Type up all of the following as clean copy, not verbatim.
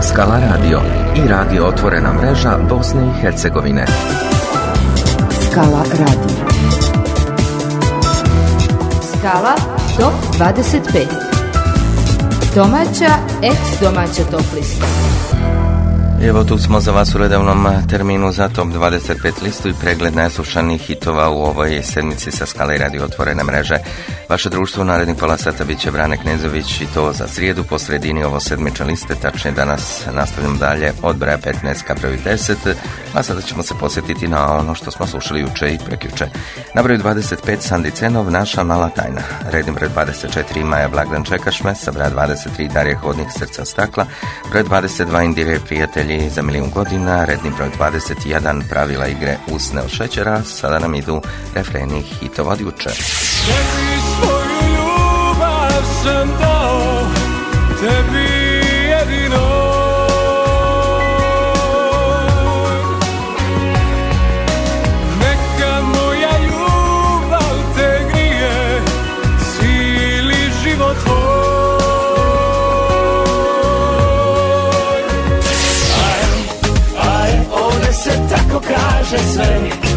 Skala Radio i radio Otvorena mreža Bosne i Hercegovine. Skala Radio. Skala Top 25. Domaća, ex-domaća top lista. Evo tu smo za vas u redovnom terminu za Top 25 listu i pregled najslušanih hitova u ovoj sedmici sa Skale Radio Otvorene mreže. Vaše društvo u narednih pola sata bit će Brane Knezović i to za srijedu po sredini ovo sedmične liste, tačnije danas nastavljamo dalje od broja 15 ka broju 10, a sada ćemo se posjetiti na ono što smo slušali juče i prekjuče. Na broju 25 Sandi Cenov, Naša mala tajna. Redni broj 24 Maja Blagdan Čekaš me, sa broja 23 Darija Hodnik Srca stakla, broj 22 Indire Prijatelji za milijun godina, redni broj 21 Pravila igre usne od šećera. Sada nam idu refreni hitova od juče. Tebi svoju ljubav sam dao, tebi jedino. Neka moja ljubav te grije, cijeli život tvoj. Aj, ovdje se tako kaže sve.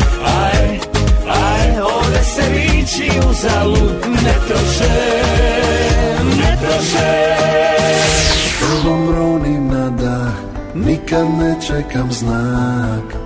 Aj, ovdje se riči uzalud, ne troše. Tobom ronim na dah, nikad ne čekam znak.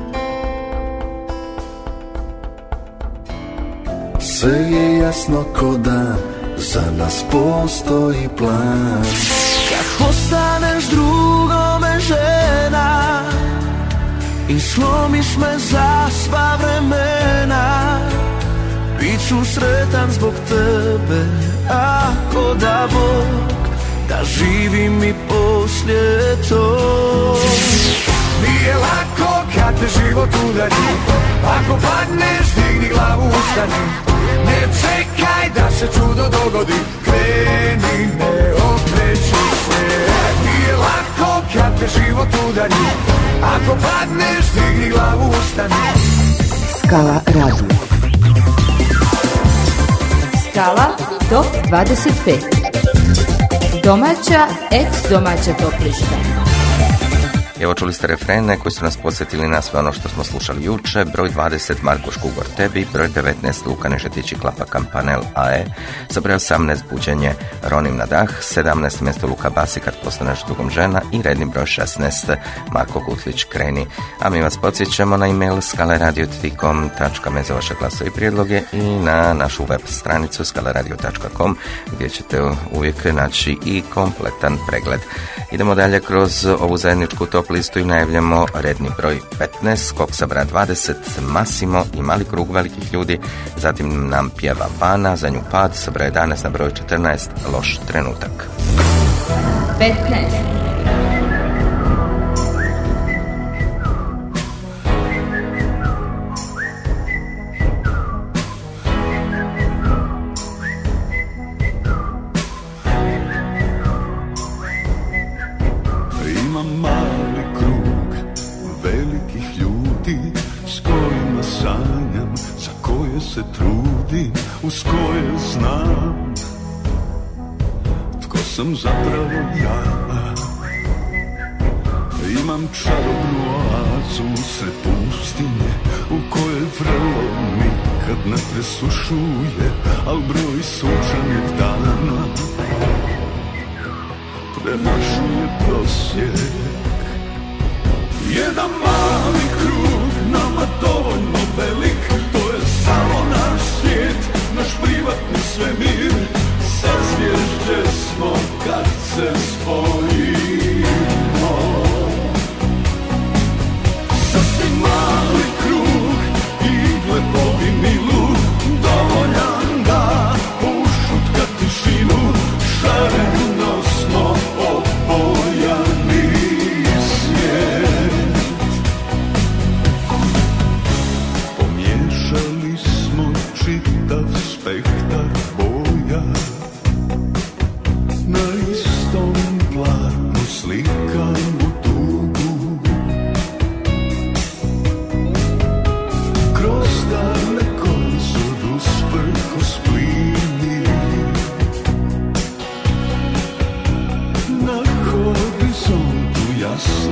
Sve je jasno ko dan, za nas postoji plan. Kad postaneš drugome žena i slomiš me za sva vremena, bit ću sretan zbog tebe, ako da Bog, da živim i poslije to. Nije lako kad te život udari, ako padneš digni glavu, ustani. Ne čekaj da se čudo dogodi, kreni, ne okreći se. Nije lako kad te život udari, ako padneš digni glavu, ustani. Skala Radio. Skala Top 25. Domaća, ex-domaća top lista. Evo čuli ste refrene koji su nas podsjetili na sve ono što smo slušali juče. Broj 20 Marko Škugor Tebi, broj 19 Luka Nežetić i Klapa Kampanel AE, sa broj 18 Buđenje Ronim na dah, 17 mjesto Luka Basi Kad postaneš drugom žena i redni broj 16 Marko Kutlić Kreni. A mi vas podsjećamo na email skaleradio.com.me za vaše glasove i prijedloge i na našu web stranicu skaleradio.com gdje ćete uvijek naći i kompletan pregled. Idemo dalje kroz ovu zajedničku top listu i najavljamo redni broj 15, skok sa broja 20, Massimo i Mali krug velikih ljudi, zatim nam pjeva Vana, za nju pad sa broja 11 na broj 14, Loš trenutak. 15. Uz koje znam tko sam zapravo ja. Imam čarobnu oazu sred pustinje u kojoj vrelo nikad ne presušuje, al broj sunčanih dana premašuje prosjek. Jedan mali krug, nama dovoljno velik, to je samo naš svijet, naš privatni svemir. Sa zvježđe smo kad se spojimo. Sasvim mali krug i gledovi milu, dovoljan da ušutka tišinu. Šareno smo obojani svijet. Pomiješali smo čitav spektar boja, na istom planu slika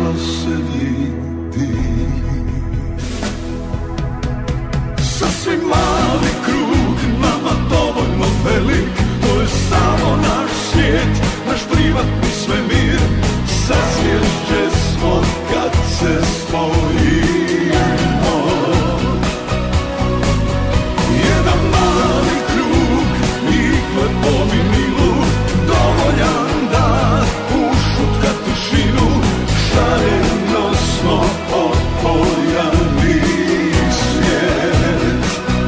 što se vidi. Sasvim mali krug, nama dovoljno velik, to je samo naš svijet, naš privatni svemir. Sazvježđe smo kad se spojimo. Jedan mali krug i lepovi milu, dovoljan da ušutka tišinu. Šareno smo opojani svijet.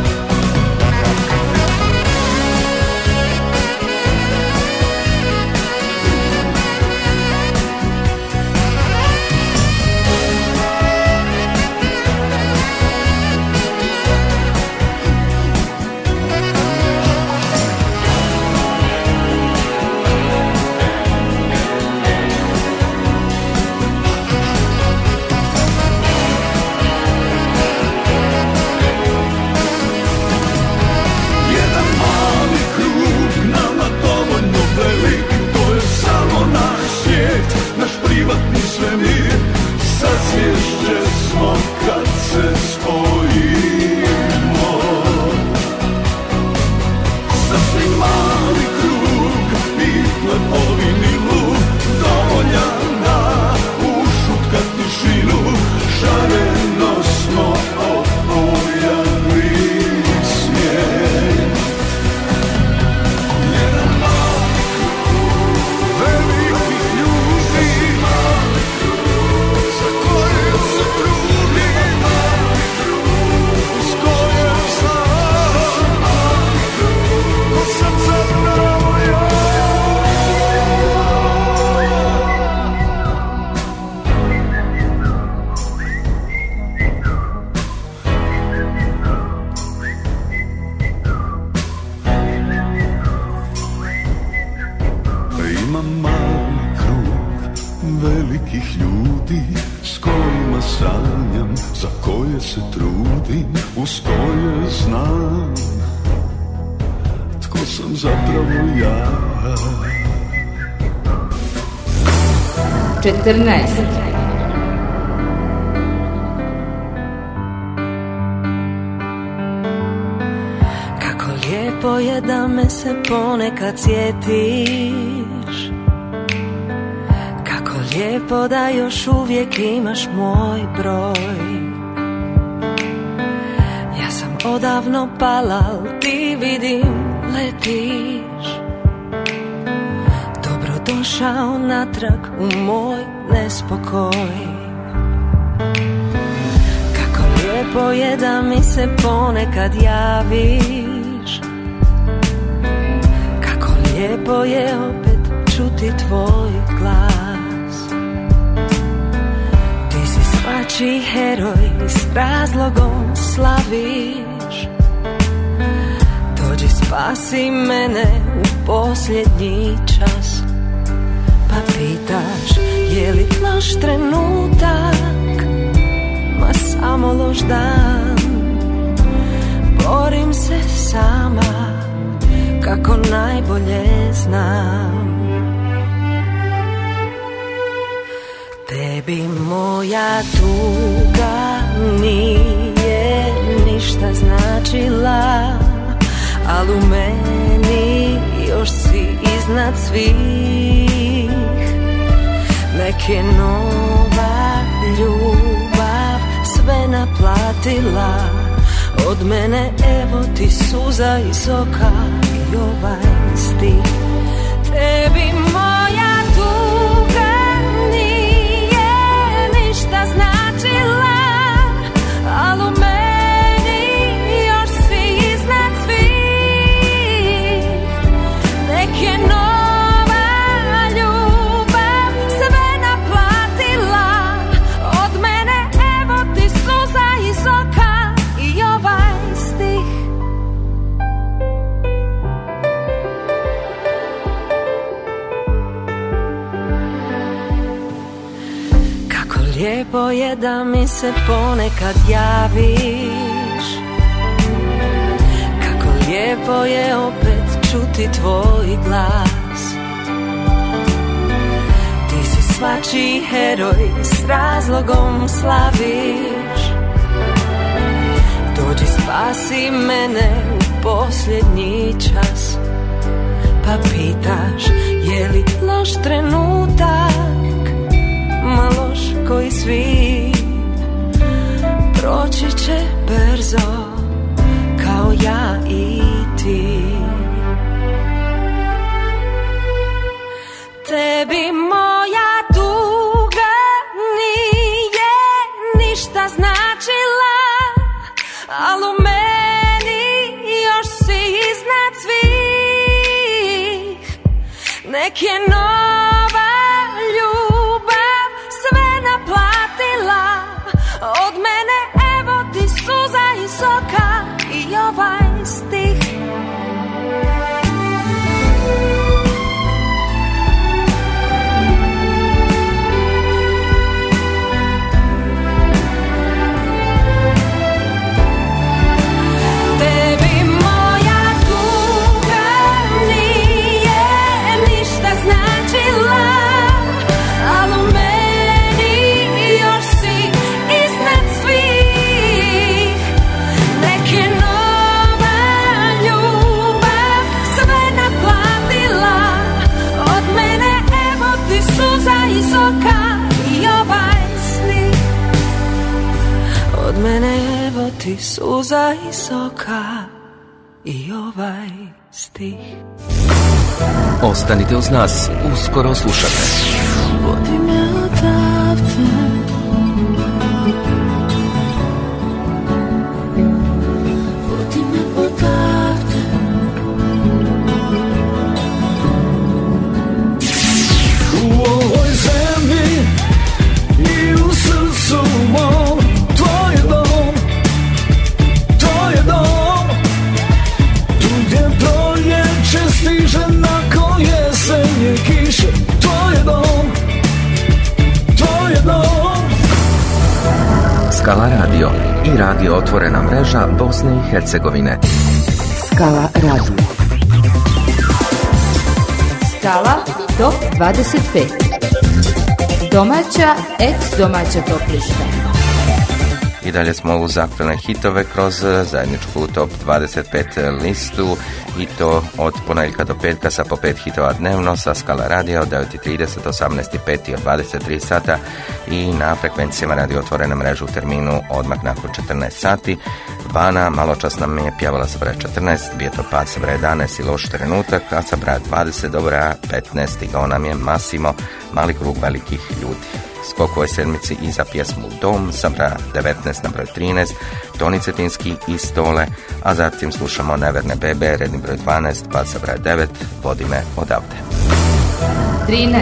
Naš privatni svemir, sazvježđe smo kad se spojimo. Sasvim mali krug i lepovi milu, dovoljan da ušutka tišinu. Šareno smo opojani svijet. Jedan mali krug velikih ljudi, za koje se trudim, uz koje znam, ko sam zapravo ja. Imam mali krug velikih ljudi, s kojima sanjam, za koje se trudim, uz koje znam tko sam zapravo ja. 14. Kako lijepo je da me se ponekad sjetiš, kako lijepo da još uvijek imaš moj broj. Ja sam odavno pala, al ti vidim letiš. Dobrodošao natrag u moj nespokoj. Kako lijepo je da mi se ponekad javiš, kako lijepo je opet čuti tvoj glas. Ti si svačiji heroj, s razlogom slaviš. Dođi spasi mene u posljednji čas. Pa pitaš je li loš trenutak, ma samo loš dan. Borim se sama kako najbolje znam. Tebi moja tuga nije ništa značila, al u meni još si iznad svih. Nek je nova ljubav sve naplatila, od mene evo ti suza iz oka i ovaj stih. Tebi moja tuga nije ništa značila, al u meni još si iznad svih. Nek je nova ljubav sve naplatila, od mene evo ti suza iz oka i ovaj stih. Kako lijepo je da mi se ponekad javiš, kako lijepo je opet čuti tvoj glas. Ti si čiji heroj s razlogom slaviš. Dođi spasi mene u posljednji čas, pa pitaš je li loš trenutak, ma loš koji svi, proći će brzo kao ja i ti. Tebi moja tuga nije ništa značila, al u meni još si iznad svih. Nek je nova ljubav sve naplatila, od mene evo ti suza i soka i ovaj stih. Od mene evo ti suza i soka i ovaj stih. Ostanite uz nas, uskoro slušate. Vodi me odavde, vodi me odavde. U ovoj zemlji i u srcu mom, to je dom, to je dom. Tu gdje proljeće stiže nakon jesenje kiše, to je dom, to je dom. Skala radio i radio otvorena mreža Bosne i Hercegovine. Skala radio. Skala top 25. Domaća, ex-domaća top lista. I dalje smo uz aktualne hitove kroz zajedničku top 25 listu i to od ponedjeljka do petka sa po 5 hitova dnevno sa Skala radija od 9.30, 18.05 i od 23 sata i na frekvencijama radio otvorene mreže u terminu odmah nakon 14 sati. Vana maločas nam je pjevala sa broja 14, bio to pad sa broja 11 i loš trenutak, a sa broja 20 do broja 15 stigao nam je Massimo, mali krug velikih ljudi. Skok u ovoj sedmici i za pjesmu Dom sa broja 19 na broj 13, Toni Cetinski i Stole, a zatim slušamo Neverne bebe, redni broj 12, pad sa broja 9, Vodi me odavde. 13.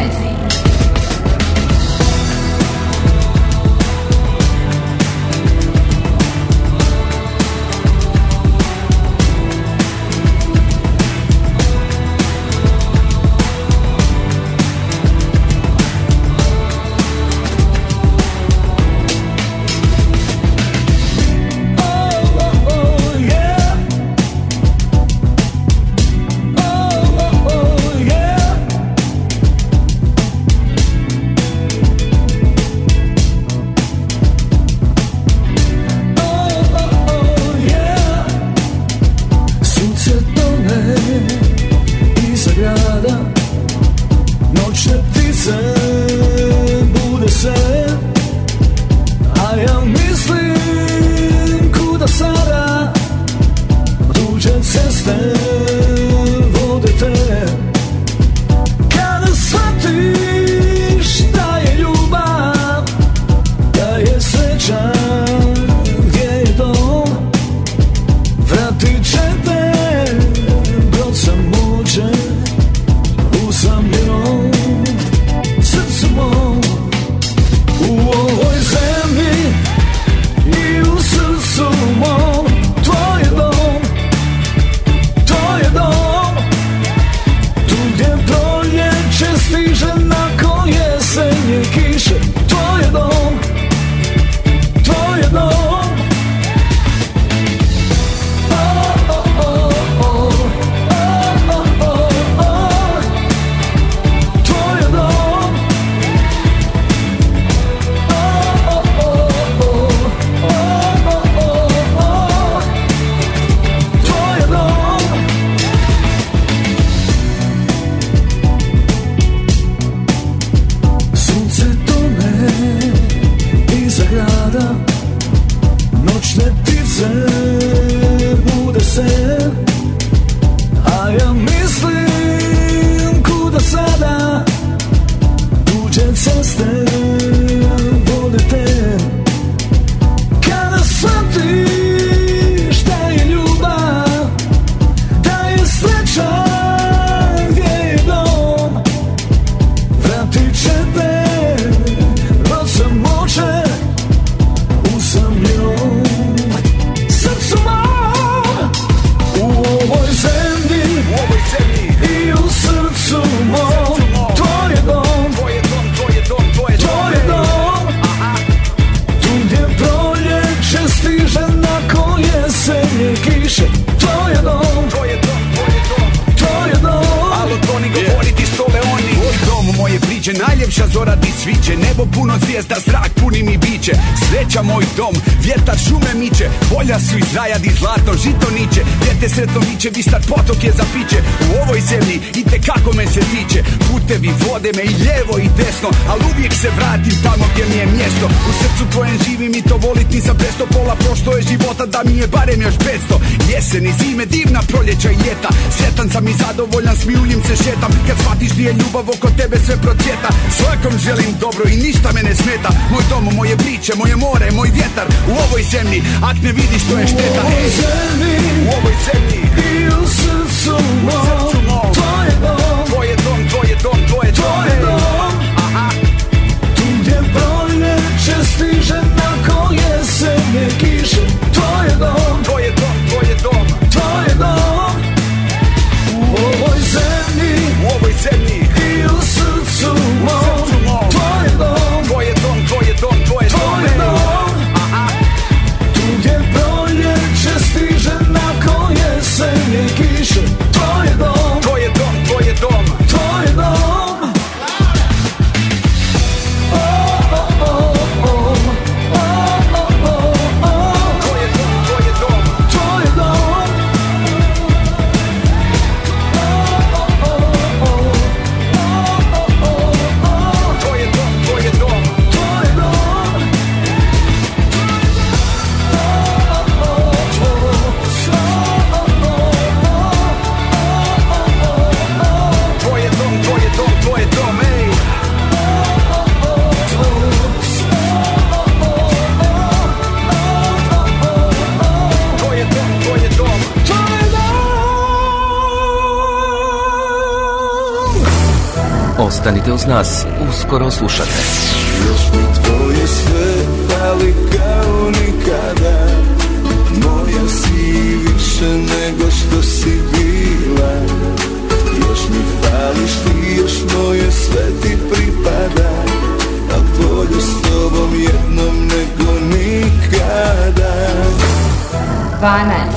ste vodite. Kada shvatiš da je ljubav, da je sreća gdje je dom, vratit će te od samoće usamljen. Srcu mom u ovoj zemlji i u srcu mom, tvoj je dom, tvoj je dom, tvoj je dom. Tu gdje proljeće stiže nakon jesenje kiše, tvoj je dom, tvoj je dom, tvoj je dom. Alo Toni, govori ti stole oni. Tvoj dom, moje priče, najljepša zora ti sviće. Nebo puno zvijezda, zrak puni mi biće. Sreća moj dom, vjetar šume miče. Polja su iz rajadi, zlato žito niče. Dijete sretno viče, bistar potok je za piće. U ovoj zemlji i te kako me se tiče. Putevi vode me i lijevo i desno, al uvijek se vratim tamo gdje mi je mjesto. U srcu tvojem živim i to volit nisam presto. Pola prošlo je života da mi je barem još 500. Jesen i zime, divna proljeća i ljeta. Sretan sam i zadovoljan, smijuljim se šetam. Kad shvatiš di je ljubav, oko tebe sve procvjeta. Svakom želim dobro i ništa me ne smeta. Moj dom, moje priče, moje more, moj vjetar. U ovoj zemlji, ak ne vidiš to je šteta. U ovoj zemlji i u srcu mom, tvoj je dom, tvoj je dom, tvoj je dom, tvoj je dom. Tu gdje proljeće stiže nakon jesenje kiše, tvoj je dom, tvoj je dom, tvoj je dom, tvoj je dom. U ovoj zemlji i u srcu mom, tvoj je dom, tvoj je dom, tvoj je dom, tvoj je dom. Tu gdje proljeće stiže nakon jesenje kiše, tvoj je dom, tvoj je dom, tvoj je dom, tvoj je dom. Ostanite uz nas, uskoro slušate. Još mi tvoje sve pali kao nikada. Moja si više nego što si bila. Još mi fališ ti, još moje sve ti pripada. Al bolje s tobom jednom nego nikada. 12.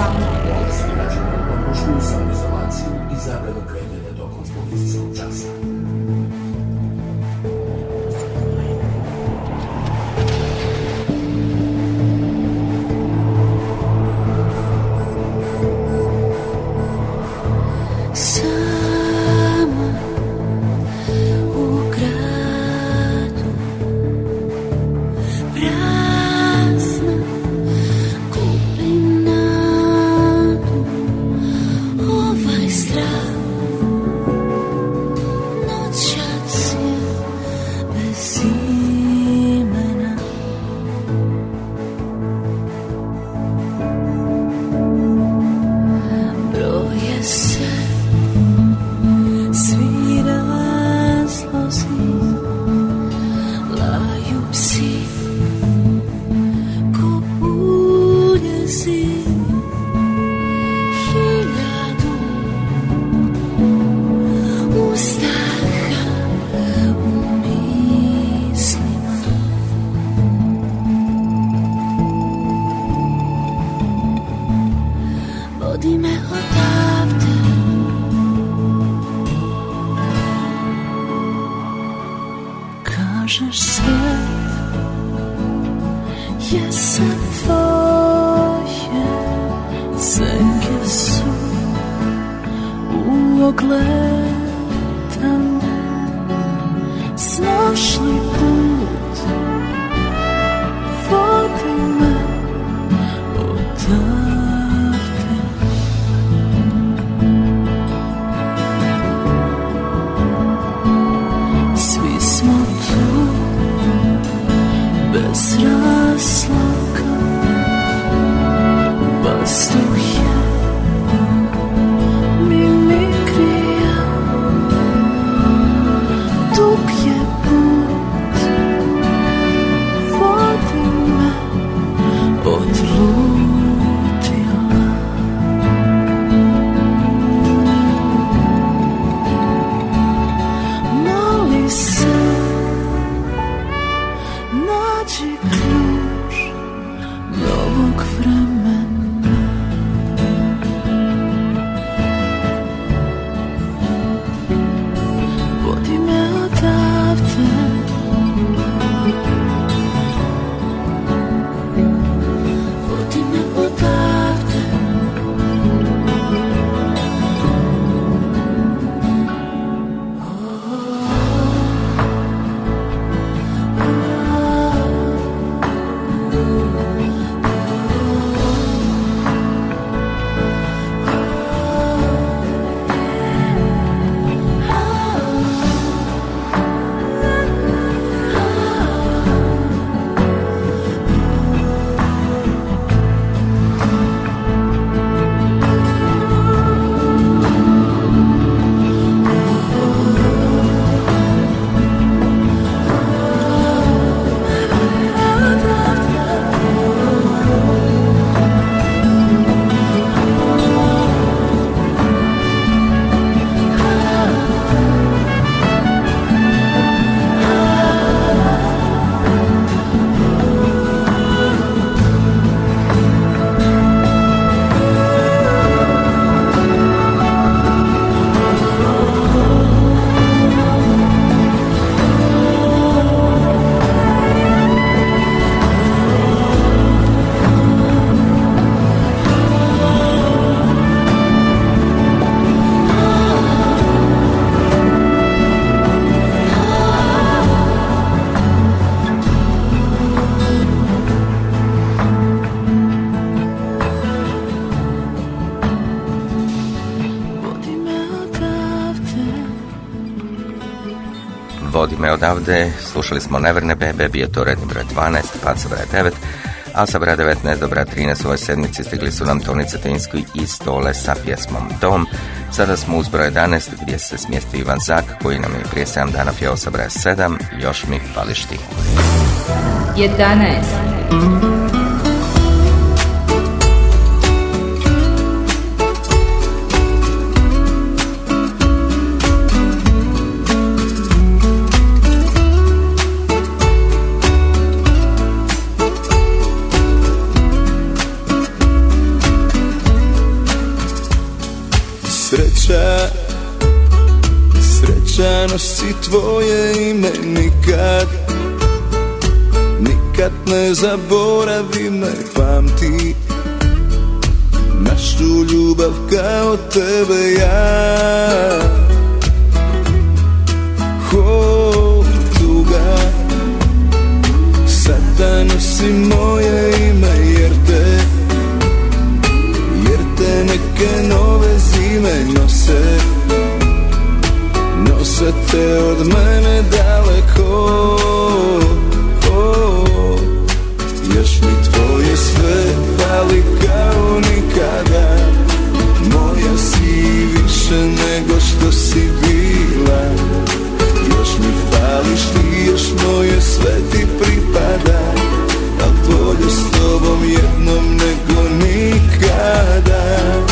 Svi smo tu bez razloga. Pastuh je mimikrija, dug je put, vodi me odlutila. Moli se, nađi ključ novog vremena. Vodi me odavde, vodi me odavde. Vodi me odavde, slušali smo Neverne bebe, bio to redni broj 12, pad sa broja 9, a sa broja 19 do broja 13 u ovoj sedmici stigli su nam Toni Cetinski i Stole sa pjesmom Dom. Sada smo uz broj 11 gdje se smjesti Ivan Zak, koji nam je prije 7 dana pjevao sa broja 7, Još mi fališ ti. 11. Sreća nosi tvoje ime, nikad ne zaboravi me, pamti našu ljubav kao tebe ja. Tuga, sada nosi moje ime, jer te neke nove zime nose te od mene daleko. Još mi tvoje sve fali kao nikada, moja si više nego što si bila. Još mi fališ ti, još moje sve ti pripada, a bolje s tobom jednom nego nikada.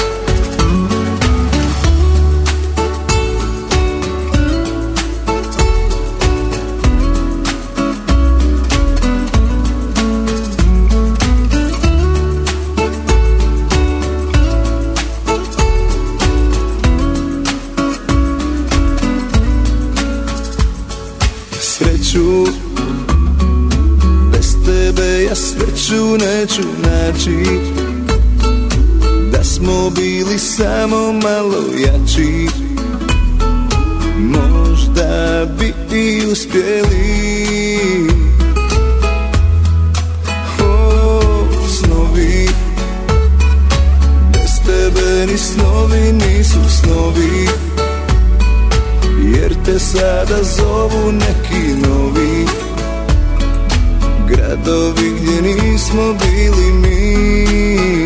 Bez tebe ja sreću neću naći, da smo bili samo malo jači, možda bi i uspjeli. Snovi, bez tebe ni snovi nisu snovi, jer te sada zovu neki novi. Grad mostovi gdje nismo bili mi.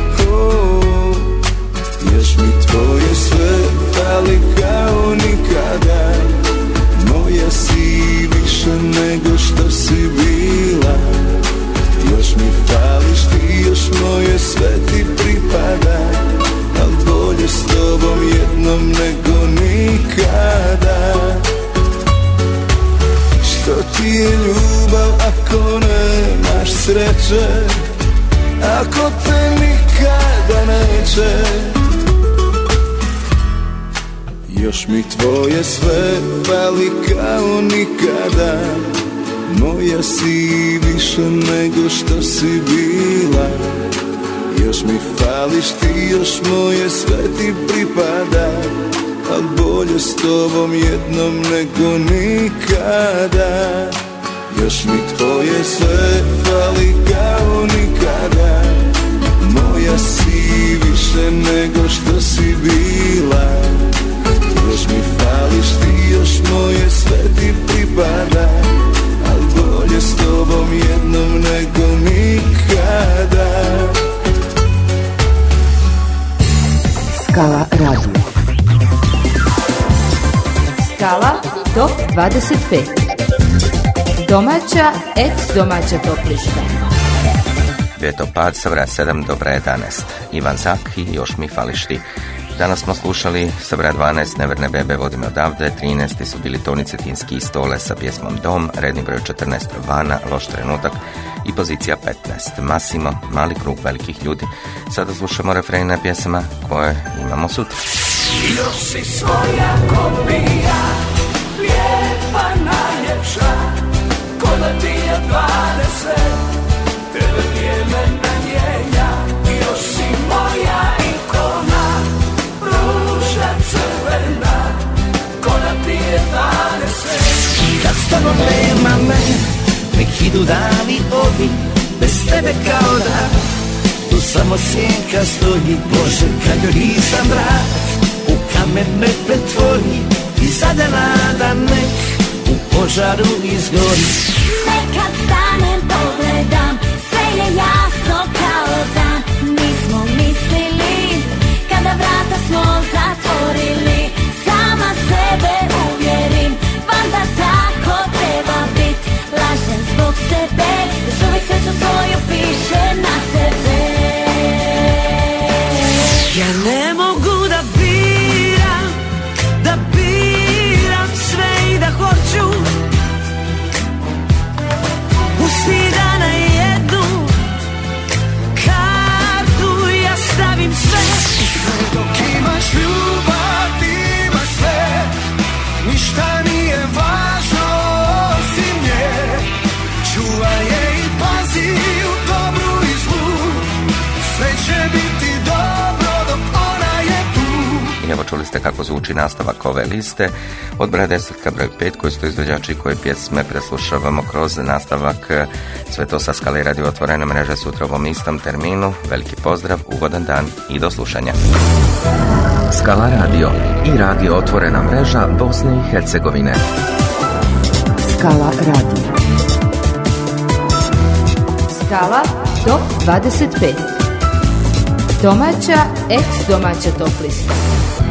Još mi tvoje sve fali kao nikada. Moja si više nego što si bila. Još mi fališ ti, još moje sve ti pripada. Al bolje s tobom jednom nego nikada. Što ti je ljubav ako nemaš sreće, ako te nikada neće. Još mi tvoje sve fali kao nikada. Moja si više nego što si bila. Još mi fališ ti, još moje sve ti pripada. Al bolje s tobom jednom nego nikada. Još mi tvoje sve fali kao nikada. Moja si više nego što si bila. Još mi fališ ti, još moje sve ti pripada. Al bolje s tobom jednom nego nikada. Skala radio. Skala top 25. Domaća, ex-domaća top lista. Vjetopad sa broja 7 do broja 11. Ivan Zak i Još mi fališ ti. Danas smo slušali sa broja 12 Neverne bebe vodi me odavde, 13. su bili Toni Cetinski i Stole sa pjesmom Dom, redni broj 14 Vana, Loš trenutak i pozicija 15 Massimo, Mali krug velikih ljudi. Sada slušamo refrene pjesama koje imamo sutra. Još si svoja kopija, lijepa najljepša, ko da ti je 20, tebe vrijeme ne mijenja. Još si moja ikona, ruža crvena, ko da ti je 20. Kad s tobom nema me, nek idu dani ovi, bez tebe kao da tu samo sjenka stoji. Bože, kad joj nisam drag, u kamen me pretvori i zadana da nek u požaru izgori. Nekad stanem, pogledam, sve je jasno kao dan. Nismo mislili, kada vrata smo zatvorili, sama sebe uvjerim, valjda tako treba bit. Lažem zbog sebe, još uvijek sreću svoju piše na tebe. Ja ne mogu da biram sve i da hoću. Pusti da na jednu kartu ja stavim sve. Dok imaš ljubav, imaš sve. Ništa nije važno osim nje. Čuvaj je i pazi u dobru i zlu. Sve će biti dobro dok ona je tu. I evo čuli ste kako zvuči nastavak ove liste od broja 10 ka broj 5 koji su izvođači koje pjesme preslušavamo kroz nastavak. Sve to sa Skale radio otvorene mreže sutra u ovom istom terminu. Veliki pozdrav, ugodan dan i do slušanja. Skala radio i radio otvorena mreža Bosne i Hercegovine. Skala radio. Skala top 25. Domaća, ex-domaća top lista.